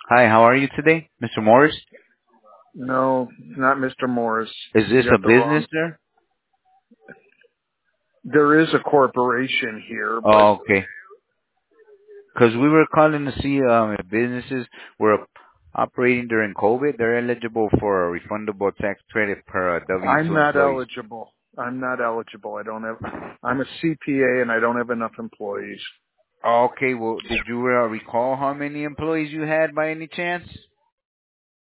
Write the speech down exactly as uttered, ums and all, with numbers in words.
Hi, how are you today, Mister Morris? No, not Mister Morris. Is You this a got the business, wrong. sir? There is a corporation here, but Oh, okay. Because we were calling to see um, if businesses were operating during COVID, they're eligible for a refundable tax credit per uh, W I'm two not employees. eligible. I'm not eligible. I don't have. I'm a C P A and I don't have enough employees. Okay, well, did you uh, recall how many employees you had by any chance?